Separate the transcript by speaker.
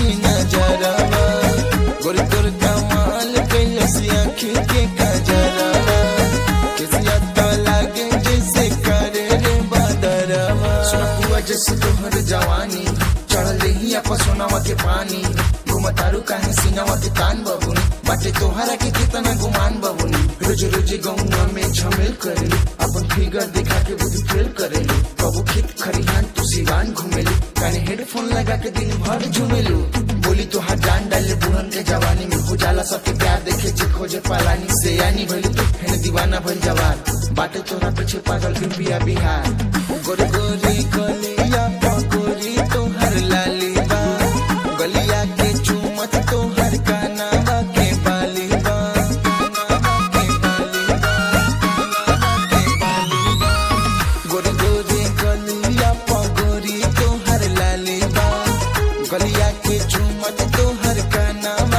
Speaker 1: तिरछी नजरवा गोरी तोर कमाल कैलस आँखी के कजरवा किसिया तो लागे जैसे करे रे बदरवा सुना हुआ जैसे तोहर जवानी चढ़ल रही सोनावा के पानी घुमतारू काहे सिंगावा के कान बबुनी बाटे तोहरा के कितना गुमान बबुनी रोज रोज गौवा में झमेल करेली अपन फिगर दिखा के बुद्धि फेल करेली कबू खेत खरिहान तू सिवान घूमेली काने हेडफोन लगा के दिन भर झूमेलू बोली तो हाथ जान डाले बुढ़न के जवानी में हो जाला सबके प्यार देखे जे खोजे पालानी से यानी भइल तू है दीवाना भइल जवान बाटे तोरा पीछे पागल बिया बिहार गोरे गोरे गलिया पकोरी तोहर लाली बा गलिया के चुमत तोहर कानावा के बाली बा गोरे गोरे गलिया पकोरी तोहर लाली बा गलिया के चुमत तोहर कानावा